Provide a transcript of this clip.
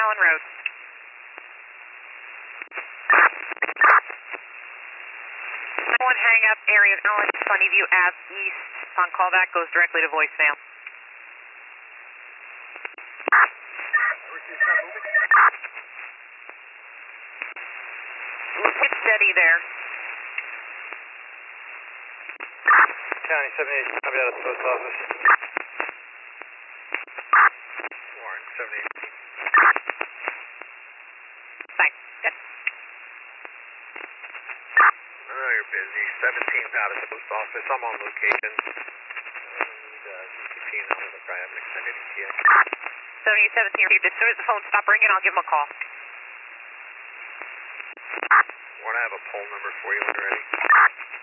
Allen Road. One hang up, area of Allen, Sunnyview Ave East. On callback, goes directly to voicemail. Get steady there. County 78, copy out of the post office. Warren 78. Thanks. Yes. I know you're busy. 17th out of the post office. I'm on location. And DCP and I will probably have an extended ETA. 7817 received. As soon as the phone stops ringing, I'll give him a call. Warren, I have a poll number for you when you're ready.